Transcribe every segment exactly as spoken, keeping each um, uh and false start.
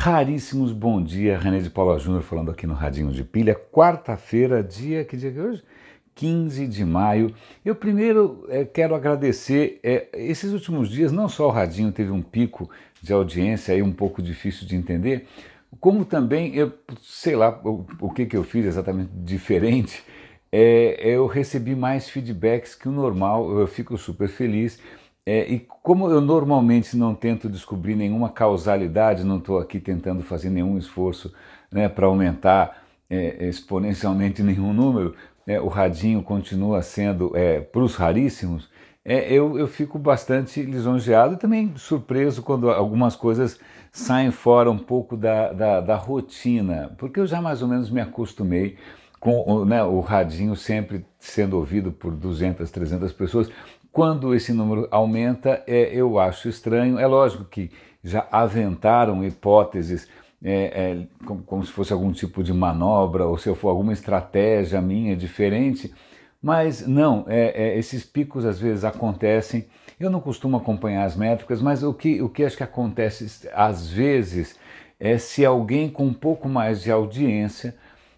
Raríssimos, bom dia, René de Paula Júnior falando aqui no Radinho de Pilha, quarta-feira, dia, que dia que é hoje? quinze de maio. Eu primeiro é, quero agradecer, é, esses últimos dias não só o Radinho teve um pico de audiência aí um pouco difícil de entender, como também, eu sei lá o, o que, que eu fiz exatamente diferente, é, eu recebi mais feedbacks que o normal, eu fico super feliz. É, e como eu normalmente não tento descobrir nenhuma causalidade, não estou aqui tentando fazer nenhum esforço, né, para aumentar é, exponencialmente nenhum número, é, o Radinho continua sendo, é, para os raríssimos, é, eu, eu fico bastante lisonjeado e também surpreso quando algumas coisas saem fora um pouco da, da, da rotina, porque eu já mais ou menos me acostumei com, né, o Radinho sempre sendo ouvido por duzentas, trezentas pessoas. Quando esse número aumenta, é, eu acho estranho. É lógico que já aventaram hipóteses é, é, como, como se fosse algum tipo de manobra ou se for alguma estratégia minha diferente, mas não, é, é, esses picos às vezes acontecem. Eu não costumo acompanhar as métricas, mas o que, o que acho que acontece às vezes é se alguém com um pouco mais de audiência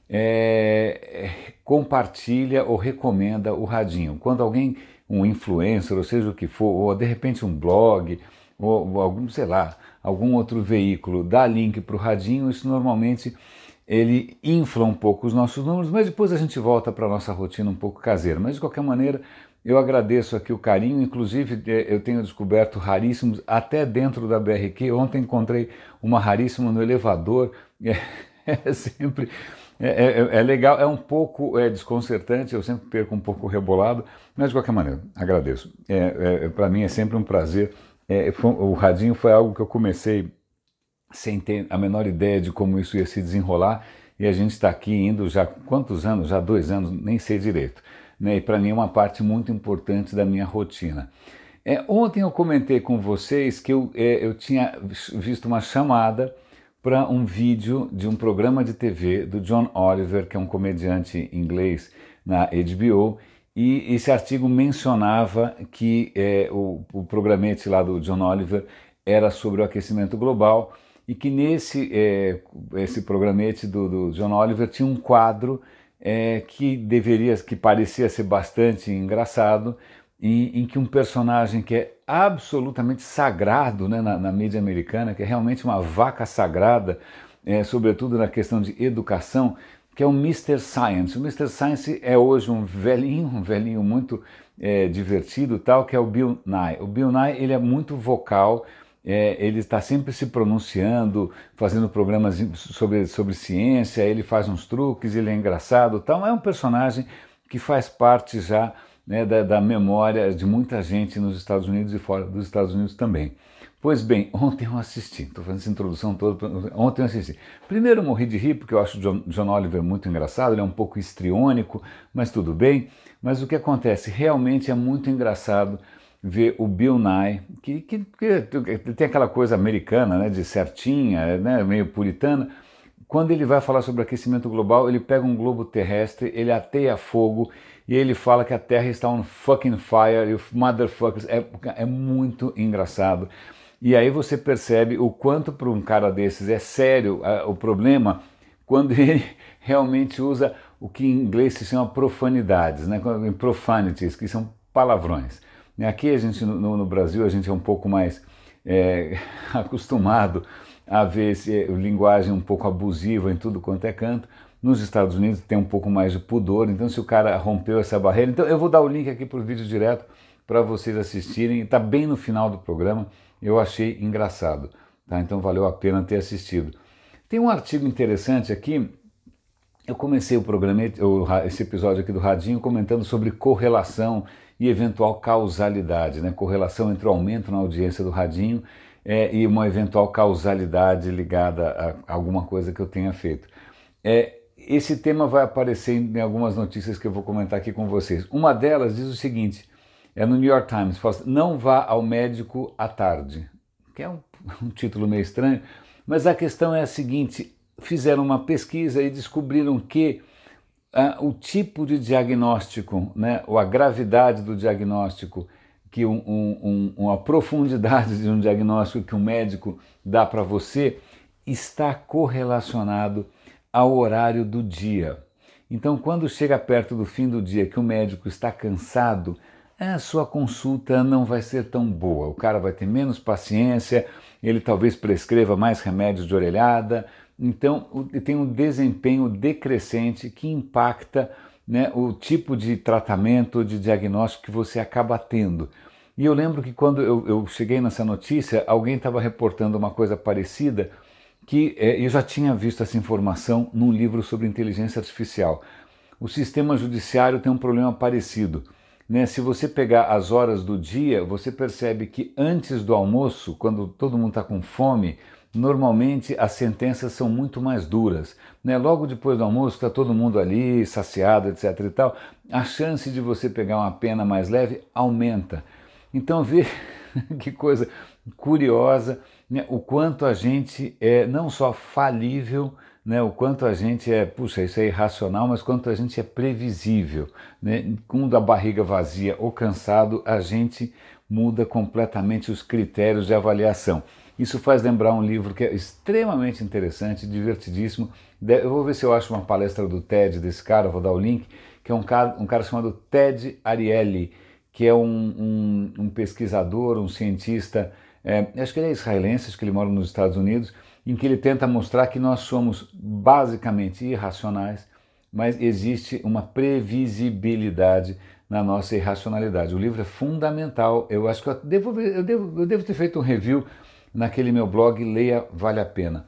é, é, compartilha ou recomenda o Radinho. Quando alguém, um influencer, ou seja o que for, ou de repente um blog, ou, ou algum, sei lá, algum outro veículo dá link para o Radinho, isso normalmente ele infla um pouco os nossos números, mas depois a gente volta para a nossa rotina um pouco caseira. Mas de qualquer maneira, eu agradeço aqui o carinho, inclusive eu tenho descoberto raríssimos até dentro da B R Q. Ontem encontrei uma raríssima no elevador, é, é sempre... É, é, é legal, é um pouco é, desconcertante, eu sempre perco um pouco o rebolado, mas de qualquer maneira, agradeço. É, é, para mim é sempre um prazer. É, foi, o Radinho foi algo que eu comecei sem ter a menor ideia de como isso ia se desenrolar, e a gente está aqui indo já quantos anos? Já dois anos, nem sei direito. Né? E para mim é uma parte muito importante da minha rotina. É, ontem eu comentei com vocês que eu, é, eu tinha visto uma chamada para um vídeo de um programa de T V do John Oliver, que é um comediante inglês na H B O, e esse artigo mencionava que é, o, o programete lá do John Oliver era sobre o aquecimento global e que nesse é, esse programete do, do John Oliver tinha um quadro é, que deveria, que parecia ser bastante engraçado, em, em que um personagem que é absolutamente sagrado, né, na, na mídia americana, que é realmente uma vaca sagrada, é, sobretudo na questão de educação, que é o mister Science. O mister Science é hoje um velhinho, um velhinho muito é, divertido, tal, que é o Bill Nye. O Bill Nye ele é muito vocal, é, ele está sempre se pronunciando, fazendo programas sobre, sobre ciência, ele faz uns truques, ele é engraçado, tal. É um personagem que faz parte já, né, da, da memória de muita gente nos Estados Unidos e fora dos Estados Unidos também. Pois bem, ontem eu assisti, estou fazendo essa introdução toda, ontem eu assisti. Primeiro eu morri de rir, porque eu acho o John, John Oliver muito engraçado, ele é um pouco histriônico, mas tudo bem. Mas o que acontece, realmente é muito engraçado ver o Bill Nye, que, que, que tem aquela coisa americana, né, de certinha, né, meio puritana. Quando ele vai falar sobre aquecimento global, ele pega um globo terrestre, ele ateia fogo e ele fala que a Terra está on fucking fire e o motherfuckers, é, é muito engraçado. E aí você percebe o quanto para um cara desses é sério uh, o problema quando ele realmente usa o que em inglês se chama profanidades, né? Profanities, que são palavrões. Aqui a gente, no, no Brasil, a gente é um pouco mais é, acostumado a ver esse, linguagem um pouco abusiva em tudo quanto é canto. Nos Estados Unidos tem um pouco mais de pudor, então se o cara rompeu essa barreira... Então eu vou dar o link aqui para o vídeo direto para vocês assistirem, está bem no final do programa, eu achei engraçado, tá? Então valeu a pena ter assistido. Tem um artigo interessante aqui, eu comecei o programa, esse episódio aqui do Radinho comentando sobre correlação e eventual causalidade, né? Correlação entre o aumento na audiência do Radinho é, e uma eventual causalidade ligada a alguma coisa que eu tenha feito. É, esse tema vai aparecer em algumas notícias que eu vou comentar aqui com vocês. Uma delas diz o seguinte, é no New York Times, fala assim, não vá ao médico à tarde, que é um, um título meio estranho, mas a questão é a seguinte, fizeram uma pesquisa e descobriram que ah, o tipo de diagnóstico, né, ou a gravidade do diagnóstico, que um, um, um, uma profundidade de um diagnóstico que um médico dá para você, está correlacionado ao horário do dia. Então, quando chega perto do fim do dia que o médico está cansado, a sua consulta não vai ser tão boa. O cara vai ter menos paciência, ele talvez prescreva mais remédios de orelhada. Então, tem um desempenho decrescente que impacta, né, o tipo de tratamento, de diagnóstico que você acaba tendo. E eu lembro que quando eu, eu cheguei nessa notícia, alguém estava reportando uma coisa parecida, que é, eu já tinha visto essa informação num livro sobre inteligência artificial. O sistema judiciário tem um problema parecido, né? Se você pegar as horas do dia, você percebe que antes do almoço, quando todo mundo está com fome, normalmente as sentenças são muito mais duras, né? Logo depois do almoço, está todo mundo ali, saciado, etc e tal, a chance de você pegar uma pena mais leve aumenta. Então vê que coisa curiosa, né? O quanto a gente é não só falível, né? O quanto a gente é, puxa, isso é irracional, mas quanto a gente é previsível, né? Com a barriga vazia ou cansado, a gente muda completamente os critérios de avaliação. Isso faz lembrar um livro que é extremamente interessante, divertidíssimo. Eu vou ver se eu acho uma palestra do TED desse cara, vou dar o link, que é um cara, um cara chamado Ted Ariely, que é um, um, um pesquisador, um cientista, é, acho que ele é israelense, acho que ele mora nos Estados Unidos, em que ele tenta mostrar que nós somos basicamente irracionais, mas existe uma previsibilidade na nossa irracionalidade. O livro é fundamental, eu acho que eu devo, eu devo, eu devo ter feito um review naquele meu blog, Leia Vale a Pena.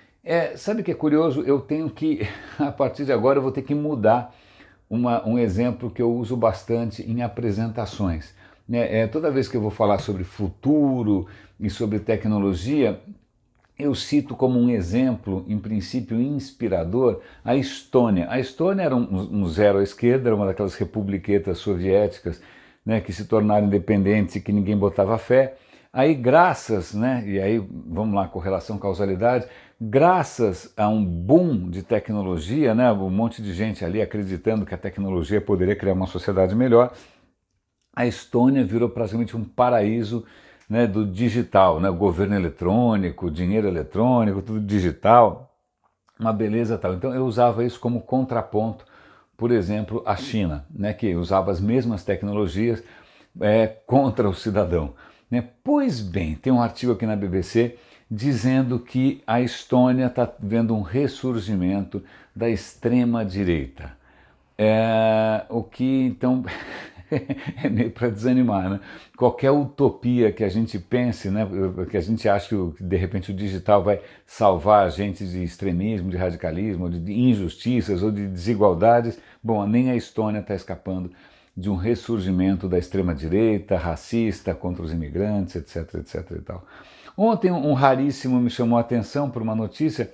É, sabe o que é curioso? Eu tenho que, a partir de agora, eu vou ter que mudar Uma, um exemplo que eu uso bastante em apresentações. Né? É, toda vez que eu vou falar sobre futuro e sobre tecnologia, eu cito como um exemplo, em princípio inspirador, a Estônia. A Estônia era um, um zero à esquerda, era uma daquelas republiquetas soviéticas, né, que se tornaram independentes e que ninguém botava fé. Aí, graças, né, e aí vamos lá, correlação, causalidade, graças a um boom de tecnologia, né, um monte de gente ali acreditando que a tecnologia poderia criar uma sociedade melhor, a Estônia virou praticamente um paraíso, né, do digital, né, o governo eletrônico, dinheiro eletrônico, tudo digital, uma beleza tal. Então eu usava isso como contraponto, por exemplo, à China, né, que usava as mesmas tecnologias é, contra o cidadão. Né? Pois bem, tem um artigo aqui na B B C dizendo que a Estônia está vendo um ressurgimento da extrema-direita. É, o que, então, é meio para desanimar, né? Qualquer utopia que a gente pense, né, que a gente acha que de repente o digital vai salvar a gente de extremismo, de radicalismo, de injustiças ou de desigualdades, bom, nem a Estônia está escapando de um ressurgimento da extrema-direita, racista, contra os imigrantes, etc, etc e tal. Ontem um raríssimo me chamou a atenção por uma notícia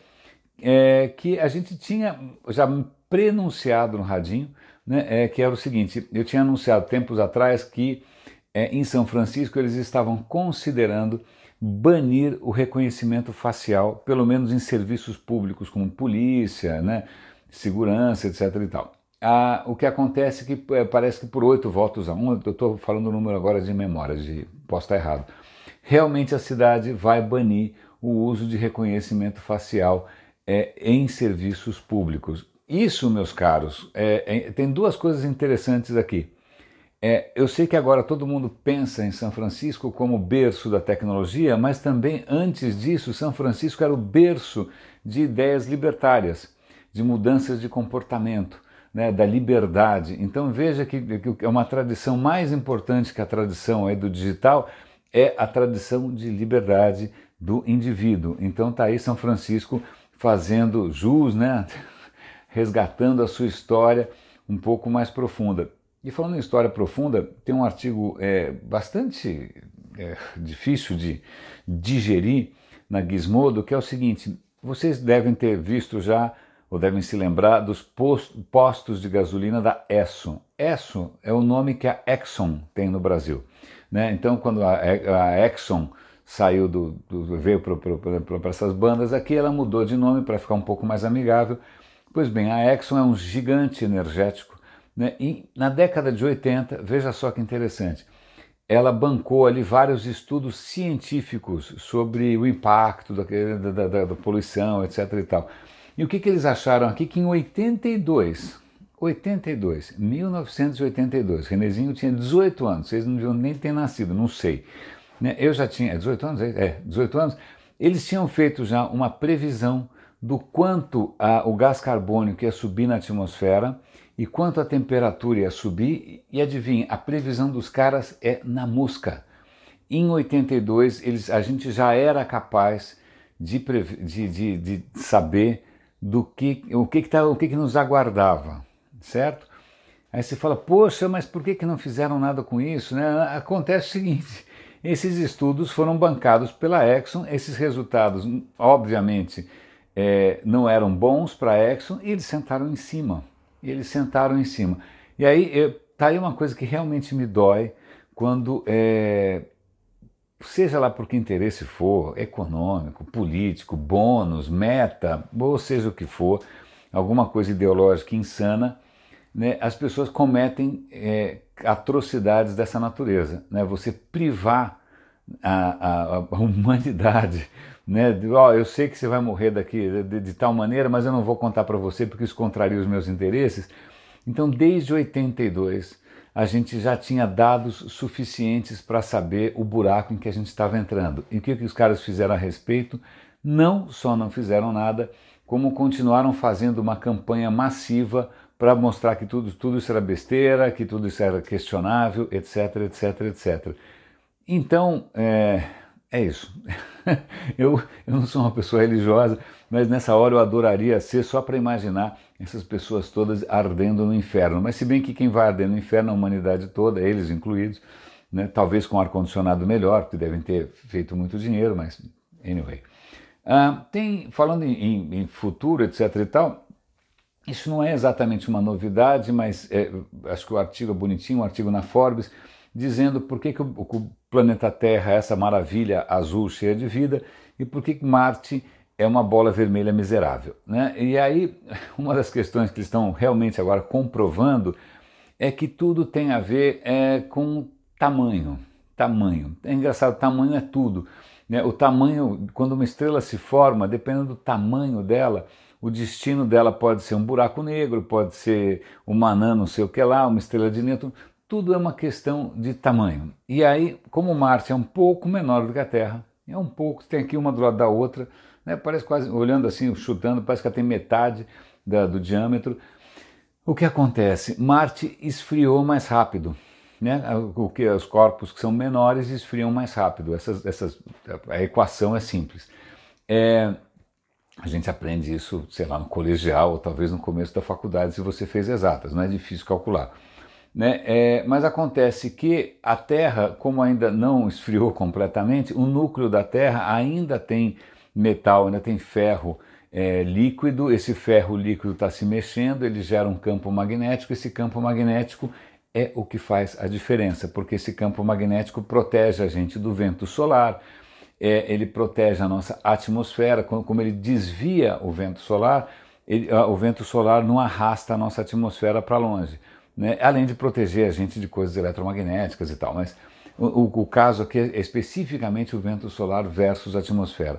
é, que a gente tinha já prenunciado no radinho, né, é, que era o seguinte, eu tinha anunciado tempos atrás que é, em São Francisco eles estavam considerando banir o reconhecimento facial, pelo menos em serviços públicos como polícia, né, segurança, etc e tal. Ah, o que acontece é que é, parece que por oito votos a um, eu estou falando o número agora de memória, de, posso estar errado, realmente a cidade vai banir o uso de reconhecimento facial é, em serviços públicos. Isso, meus caros, é, é, tem duas coisas interessantes aqui. É, eu sei que agora todo mundo pensa em São Francisco como berço da tecnologia, mas também antes disso, São Francisco era o berço de ideias libertárias, de mudanças de comportamento, né, da liberdade. Então veja que, que é uma tradição mais importante que a tradição aí do digital, é a tradição de liberdade do indivíduo. Então está aí São Francisco fazendo jus, né, resgatando a sua história um pouco mais profunda. E falando em história profunda, tem um artigo é, bastante é, difícil de digerir na Gizmodo, que é o seguinte, vocês devem ter visto já, ou devem se lembrar, dos postos de gasolina da Esso. Esso é o nome que a Exxon tem no Brasil. Né? Então, quando a, a Exxon saiu do, do veio para essas bandas aqui, ela mudou de nome para ficar um pouco mais amigável. Pois bem, a Exxon é um gigante energético, né? E na década de oitenta, veja só que interessante, ela bancou ali vários estudos científicos sobre o impacto da, da, da, da poluição, etc e tal. E o que, que eles acharam aqui? Que em oitenta e dois, oitenta e dois, mil novecentos e oitenta e dois, Renezinho tinha dezoito anos, vocês não deviam nem ter nascido, não sei. Né? Eu já tinha, dezoito anos? É, dezoito anos. Eles tinham feito já uma previsão do quanto a, o gás carbônico ia subir na atmosfera e quanto a temperatura ia subir, e adivinha, a previsão dos caras é na mosca. Em oitenta e dois, eles, a gente já era capaz de, de, de, de saber do que, o, que, que, tá, o que, que nos aguardava, certo? Aí você fala, poxa, mas por que, que não fizeram nada com isso? Né? Acontece o seguinte, esses estudos foram bancados pela Exxon, esses resultados, obviamente, é, não eram bons para a Exxon, e eles sentaram em cima. Eles sentaram em cima. E aí, eu, tá aí uma coisa que realmente me dói, quando, é, seja lá por que interesse for, econômico, político, bônus, meta, ou seja o que for, alguma coisa ideológica insana, né, as pessoas cometem é, atrocidades dessa natureza. Né, você privar a, a, a humanidade, né, de, ó, eu sei que você vai morrer daqui de, de, de tal maneira, mas eu não vou contar para você porque isso contraria os meus interesses. Então, desde oitenta e dois, a gente já tinha dados suficientes para saber o buraco em que a gente estava entrando. E o que, que os caras fizeram a respeito? Não só não fizeram nada, como continuaram fazendo uma campanha massiva para mostrar que tudo, tudo isso era besteira, que tudo isso era questionável, etc, etc, etcétera. Então, é, é isso. eu, eu não sou uma pessoa religiosa, mas nessa hora eu adoraria ser só para imaginar essas pessoas todas ardendo no inferno. Mas se bem que quem vai arder no inferno é a humanidade toda, eles incluídos, né? Talvez com ar-condicionado melhor, porque devem ter feito muito dinheiro, mas anyway. Ah, tem, falando em, em, em futuro, etc e tal, isso não é exatamente uma novidade, mas é, acho que o artigo é bonitinho, um artigo na Forbes, dizendo por que, que o, o planeta Terra é essa maravilha azul cheia de vida e por que, que Marte é uma bola vermelha miserável. Né? E aí, uma das questões que eles estão realmente agora comprovando é que tudo tem a ver é, com tamanho. Tamanho. É engraçado, tamanho é tudo. Né? O tamanho, quando uma estrela se forma, dependendo do tamanho dela, o destino dela pode ser um buraco negro, pode ser uma anã não sei o que lá, uma estrela de nêutron, tudo é uma questão de tamanho. E aí, como Marte é um pouco menor do que a Terra, é um pouco, tem aqui uma do lado da outra, né, parece quase, olhando assim, chutando, parece que ela tem metade da, do diâmetro. O que acontece? Marte esfriou mais rápido. Né? O que, os corpos que são menores esfriam mais rápido. Essas, essas, a equação é simples. É, a gente aprende isso, sei lá, no colegial ou talvez no começo da faculdade, se você fez exatas, não é difícil calcular. Né? É, mas acontece que a Terra, como ainda não esfriou completamente, o núcleo da Terra ainda tem metal, ainda tem ferro é, líquido, esse ferro líquido está se mexendo, ele gera um campo magnético, esse campo magnético é o que faz a diferença, porque esse campo magnético protege a gente do vento solar, é, ele protege a nossa atmosfera, como ele desvia o vento solar, ele, o vento solar não arrasta a nossa atmosfera para longe, né? Além de proteger a gente de coisas eletromagnéticas e tal, mas o, o, o caso aqui é especificamente o vento solar versus a atmosfera.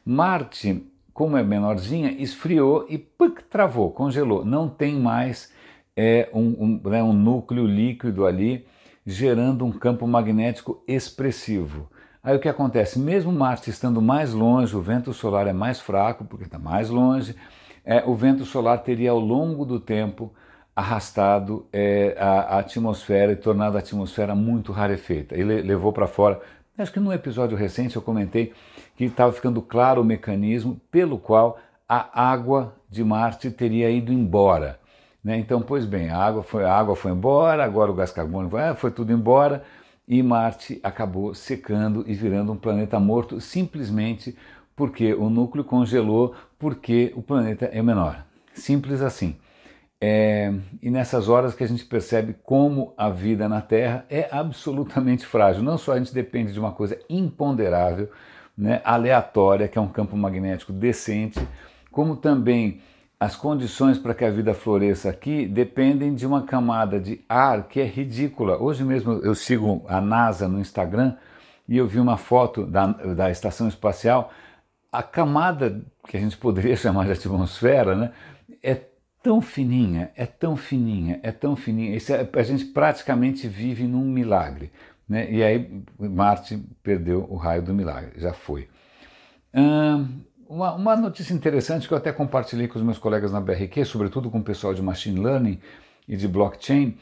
Marte, como é menorzinha, esfriou e puc, travou, congelou, não tem mais é, um, um, né, um núcleo líquido ali gerando um campo magnético expressivo. Aí o que acontece? Mesmo Marte estando mais longe, o vento solar é mais fraco, porque está mais longe, é, o vento solar teria ao longo do tempo arrastado é, a, a atmosfera e tornado a atmosfera muito rarefeita. Ele levou para fora, acho que num episódio recente eu comentei que estava ficando claro o mecanismo pelo qual a água de Marte teria ido embora. Né? Então, pois bem, a água, foi, a água foi embora, agora o gás carbônico foi, foi tudo embora, e Marte acabou secando e virando um planeta morto simplesmente porque o núcleo congelou, porque o planeta é menor. Simples assim. É, e nessas horas que a gente percebe como a vida na Terra é absolutamente frágil. Não só a gente depende de uma coisa imponderável, né, aleatória, que é um campo magnético decente, como também as condições para que a vida floresça aqui dependem de uma camada de ar que é ridícula. Hoje mesmo eu sigo a NASA no Instagram e eu vi uma foto da, da estação espacial. A camada que a gente poderia chamar de atmosfera, né, é tão fininha, é tão fininha, é tão fininha. Isso é, a gente praticamente vive num milagre, né? E aí Marte perdeu o raio do milagre, já foi. Hum, uma, uma notícia interessante que eu até compartilhei com os meus colegas na B R Q, sobretudo com o pessoal de Machine Learning e de Blockchain.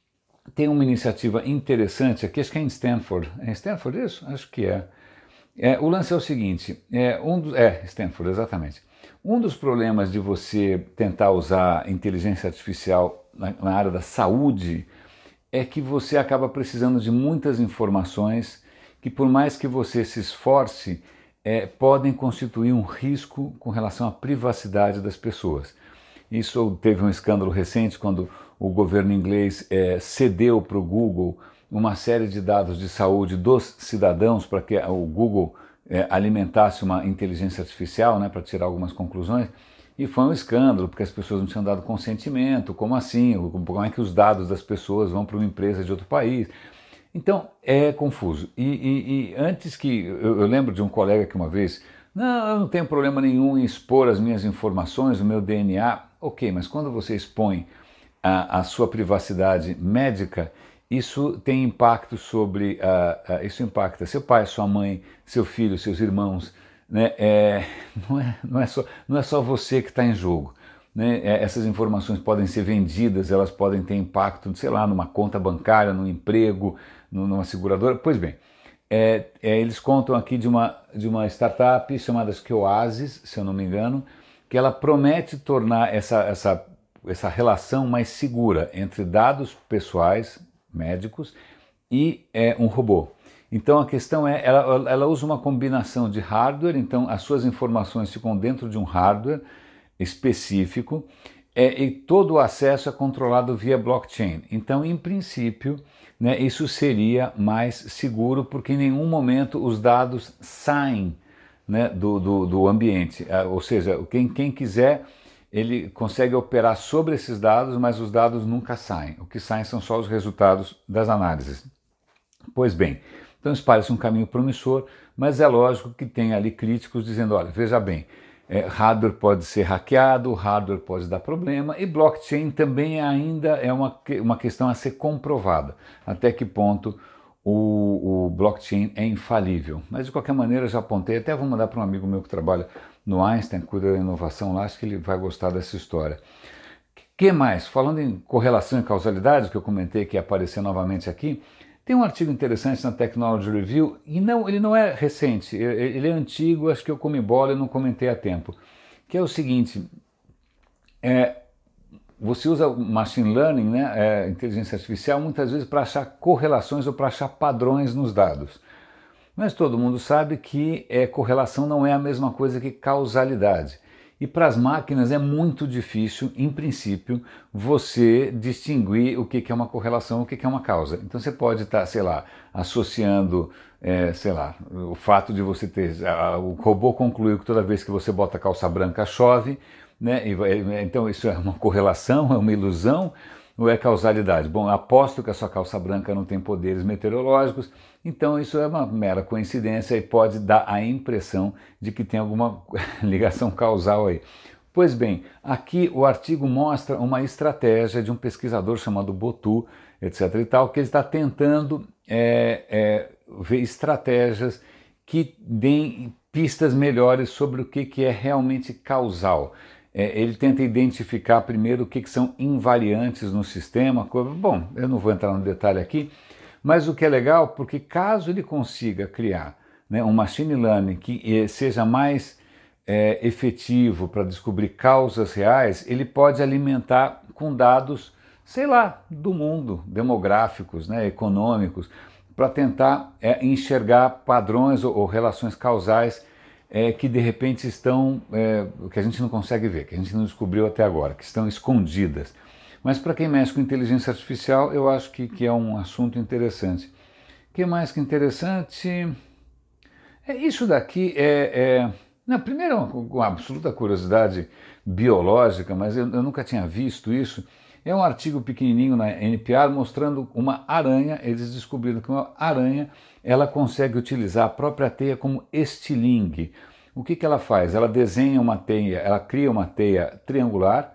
Tem uma iniciativa interessante aqui, acho que é em Stanford. É em Stanford isso? Acho que é. É, o lance é o seguinte, é, um dos, é, Stanford, exatamente. Um dos problemas de você tentar usar inteligência artificial na, na área da saúde é que você acaba precisando de muitas informações que, por mais que você se esforce, é, podem constituir um risco com relação à privacidade das pessoas. Isso teve um escândalo recente quando o governo inglês é, cedeu para o Google uma série de dados de saúde dos cidadãos para que o Google é, alimentasse uma inteligência artificial, né, para tirar algumas conclusões, e foi um escândalo, porque as pessoas não tinham dado consentimento. Como assim? Como é que os dados das pessoas vão para uma empresa de outro país? Então, é confuso. E, e, e antes que... Eu, eu lembro de um colega que uma vez, não, eu não tenho problema nenhum em expor as minhas informações, o meu D N A. Ok, mas quando você expõe a, a sua privacidade médica, isso tem impacto sobre, uh, uh, isso impacta seu pai, sua mãe, seu filho, seus irmãos, né? É, não, é, não, é só, não é só você que está em jogo, né? É, essas informações podem ser vendidas, elas podem ter impacto, sei lá, numa conta bancária, num emprego, numa seguradora. Pois bem, é, é, eles contam aqui de uma, de uma startup chamada Oasis, se eu não me engano, que ela promete tornar essa, essa, essa relação mais segura entre dados pessoais, médicos, e é, um robô. Então a questão é, ela, ela usa uma combinação de hardware, então as suas informações ficam dentro de um hardware específico, é, e todo o acesso é controlado via blockchain. Então, em princípio, né, isso seria mais seguro, porque em nenhum momento os dados saem, né, do, do, do ambiente. Ou seja, quem, quem quiser, ele consegue operar sobre esses dados, mas os dados nunca saem. O que saem são só os resultados das análises. Pois bem, então isso parece um caminho promissor, mas é lógico que tem ali críticos dizendo, olha, veja bem, é, hardware pode ser hackeado, hardware pode dar problema, e blockchain também ainda é uma, uma questão a ser comprovada. Até que ponto o, o blockchain é infalível. Mas de qualquer maneira eu já apontei, até vou mandar para um amigo meu que trabalha no Einstein, cuida da inovação lá, acho que ele vai gostar dessa história. O que mais? Falando em correlação e causalidade, que eu comentei que ia aparecer novamente aqui, tem um artigo interessante na Technology Review, e não, ele não é recente, ele é antigo, acho que eu comi bola e não comentei a tempo, que é o seguinte, é, você usa machine learning, né, é, inteligência artificial, muitas vezes para achar correlações ou para achar padrões nos dados. Mas todo mundo sabe que é, correlação não é a mesma coisa que causalidade. E para as máquinas é muito difícil, em princípio, você distinguir o que é uma correlação e o que é uma causa. Então você pode estar, sei lá, associando, é, sei lá, o fato de você ter... A, o robô concluiu que toda vez que você bota calça branca chove, né? E, então isso é uma correlação, é uma ilusão, ou é causalidade? Bom, aposto que a sua calça branca não tem poderes meteorológicos, então isso é uma mera coincidência e pode dar a impressão de que tem alguma ligação causal aí. Pois bem, aqui o artigo mostra uma estratégia de um pesquisador chamado Botu, etc e tal, que ele está tentando é, é, ver estratégias que deem pistas melhores sobre o que, que é realmente causal. É, ele tenta identificar primeiro o que, que são invariantes no sistema. Bom, eu não vou entrar no detalhe aqui, mas o que é legal, porque caso ele consiga criar, né, um machine learning que seja mais é, efetivo para descobrir causas reais, ele pode alimentar com dados, sei lá, do mundo, demográficos, né, econômicos, para tentar é, enxergar padrões ou, ou relações causais É, que de repente estão, é, que a gente não consegue ver, que a gente não descobriu até agora, que estão escondidas. Mas para quem mexe com inteligência artificial, eu acho que, que é um assunto interessante. O que mais que interessante? É, isso daqui é, é, Não, primeiro, é uma, uma absoluta curiosidade biológica, mas eu, eu nunca tinha visto isso. É um artigo pequenininho na N P R mostrando uma aranha. Eles descobriram que uma aranha ela consegue utilizar a própria teia como estilingue. O que, que ela faz? Ela desenha uma teia, ela cria uma teia triangular.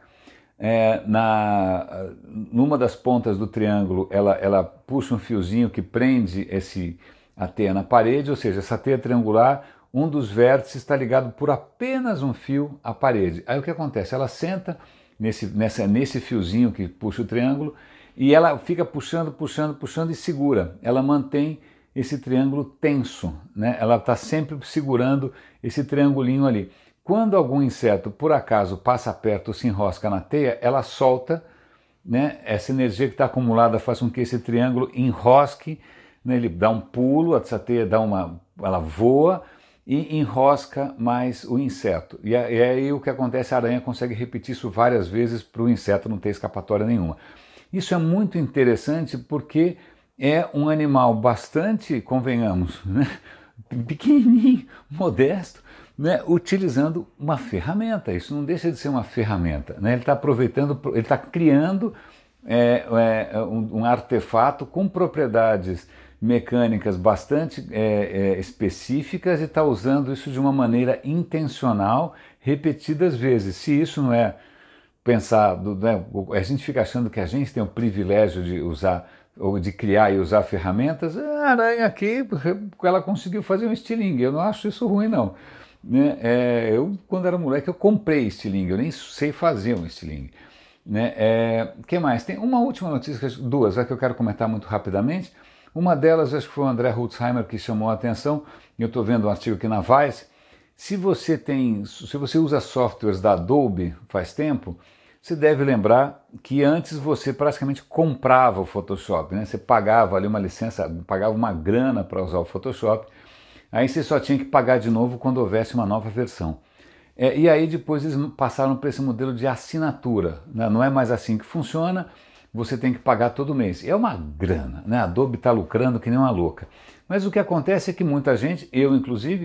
É, na, numa das pontas do triângulo, ela, ela puxa um fiozinho que prende esse, a teia na parede, ou seja, essa teia triangular, um dos vértices está ligado por apenas um fio à parede. Aí o que acontece? Ela senta nesse, nessa, nesse fiozinho que puxa o triângulo e ela fica puxando, puxando, puxando e segura. Ela mantém esse triângulo tenso, né? Ela está sempre segurando esse triangulinho ali. Quando algum inseto, por acaso, passa perto ou se enrosca na teia, ela solta, né? Essa energia que está acumulada faz com que esse triângulo enrosque, né? Ele dá um pulo, essa teia dá uma, ela voa e enrosca mais o inseto. E aí o que acontece, a aranha consegue repetir isso várias vezes para o inseto não ter escapatória nenhuma. Isso é muito interessante porque é um animal bastante, convenhamos, né? Pequenininho, modesto, né, utilizando uma ferramenta. Isso não deixa de ser uma ferramenta, né? Ele está aproveitando, ele está criando é, é, um, um artefato com propriedades mecânicas bastante é, é, específicas e está usando isso de uma maneira intencional, repetidas vezes. Se isso não é pensado, né, a gente fica achando que a gente tem o privilégio de usar ou de criar e usar ferramentas, a aranha aqui, ela conseguiu fazer um estilingue. Eu não acho isso ruim, não. Né? É, eu, quando era moleque, eu comprei estilingue, eu nem sei fazer um estilingue. Né? É, que mais? Tem uma última notícia, duas, que eu quero comentar muito rapidamente. Uma delas, acho que foi o André Holzheimer que chamou a atenção, eu estou vendo um artigo aqui na Vice. Se você tem, se você usa softwares da Adobe faz tempo, você deve lembrar que antes você praticamente comprava o Photoshop, né? Você pagava ali uma licença, pagava uma grana para usar o Photoshop, aí você só tinha que pagar de novo quando houvesse uma nova versão. É, e aí depois eles passaram para esse modelo de assinatura, né? Não é mais assim que funciona, você tem que pagar todo mês. É uma grana, né? A Adobe está lucrando que nem uma louca. Mas o que acontece é que muita gente, eu inclusive,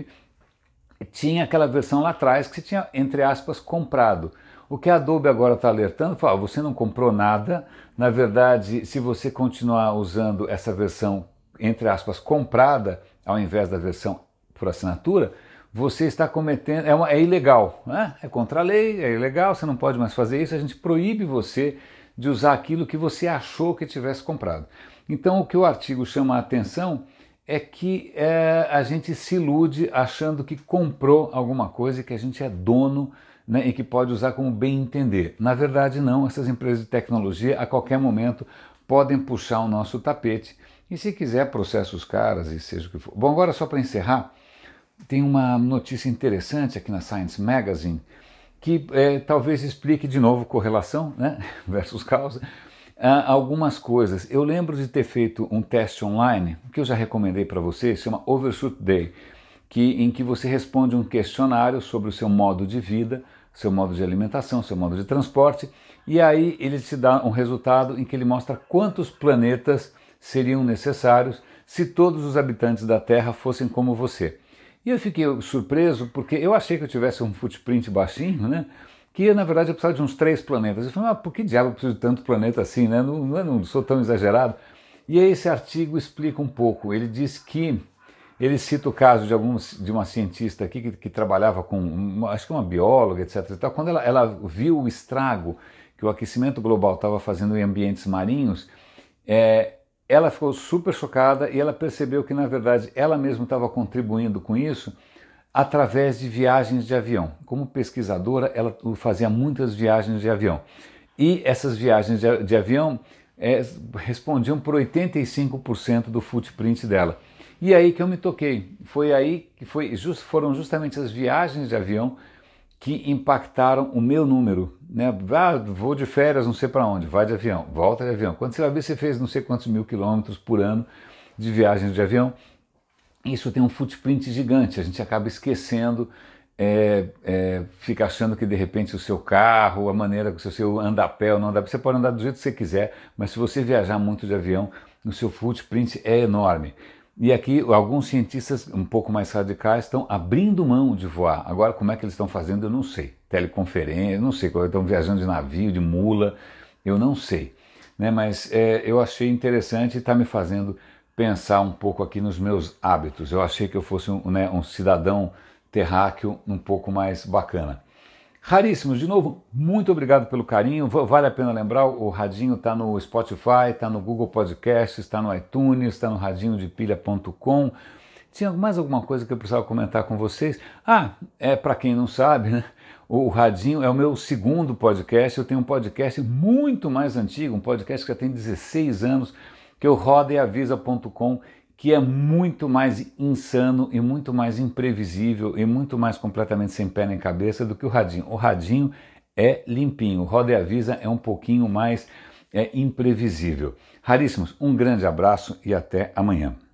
tinha aquela versão lá atrás que você tinha, entre aspas, comprado. O que a Adobe agora está alertando, fala, você não comprou nada, na verdade, se você continuar usando essa versão, entre aspas, comprada, ao invés da versão por assinatura, você está cometendo, é, uma, é ilegal, né? É contra a lei, é ilegal, você não pode mais fazer isso, a gente proíbe você de usar aquilo que você achou que tivesse comprado. Então o que o artigo chama a atenção é que é, a gente se ilude achando que comprou alguma coisa e que a gente é dono, né, e que pode usar como bem entender. Na verdade não, essas empresas de tecnologia a qualquer momento podem puxar o nosso tapete e se quiser processa os caras e seja o que for. Bom, agora só para encerrar, tem uma notícia interessante aqui na Science Magazine que é, talvez explique de novo correlação, né, versus causa, ah, algumas coisas. Eu lembro de ter feito um teste online, que eu já recomendei para vocês, chama Overshoot Day, que, em que você responde um questionário sobre o seu modo de vida, seu modo de alimentação, seu modo de transporte, e aí ele te dá um resultado em que ele mostra quantos planetas seriam necessários se todos os habitantes da Terra fossem como você. E eu fiquei surpreso porque eu achei que eu tivesse um footprint baixinho, né? Que na verdade eu precisava de uns três planetas. Eu falei, mas por que diabo eu preciso de tanto planeta assim, né? Não, não, não sou tão exagerado. E aí esse artigo explica um pouco. Ele diz que, ele cita o caso de, alguns, de uma cientista aqui que, que trabalhava com, uma, acho que uma bióloga, etcétera. E tal. Quando ela, ela viu o estrago que o aquecimento global estava fazendo em ambientes marinhos, é, ela ficou super chocada e ela percebeu que, na verdade, ela mesma estava contribuindo com isso através de viagens de avião. Como pesquisadora, ela fazia muitas viagens de avião. E essas viagens de, de avião é, respondiam por oitenta e cinco por cento do footprint dela. E aí que eu me toquei. Foi aí que foi, just, foram justamente as viagens de avião que impactaram o meu número, né? Ah, vou de férias, não sei para onde, vai de avião, volta de avião. Quando você vai ver, você fez não sei quantos mil quilômetros por ano de viagens de avião. Isso tem um footprint gigante, a gente acaba esquecendo, é, é, fica achando que de repente o seu carro, a maneira que você anda a pé ou não anda a pé, você pode andar do jeito que você quiser, mas se você viajar muito de avião, o seu footprint é enorme. E aqui alguns cientistas um pouco mais radicais estão abrindo mão de voar. Agora como é que eles estão fazendo eu não sei. Teleconferência, eu não sei, estão viajando de navio, de mula, eu não sei. Né? Mas é, eu achei interessante e está me fazendo pensar um pouco aqui nos meus hábitos. Eu achei que eu fosse um, né, um cidadão terráqueo um pouco mais bacana. Raríssimos, de novo, muito obrigado pelo carinho. Vale a pena lembrar, o Radinho está no Spotify, está no Google Podcasts, está no iTunes, está no radinho de pilha ponto com. Tinha mais alguma coisa que eu precisava comentar com vocês? Ah, é para quem não sabe, né? O Radinho é o meu segundo podcast. Eu tenho um podcast muito mais antigo, um podcast que já tem dezesseis anos, que é o roda e avisa ponto com, que é muito mais insano e muito mais imprevisível e muito mais completamente sem pé nem cabeça do que o Radinho. O Radinho é limpinho, o Roda e Avisa é um pouquinho mais é, imprevisível. Raríssimos, um grande abraço e até amanhã.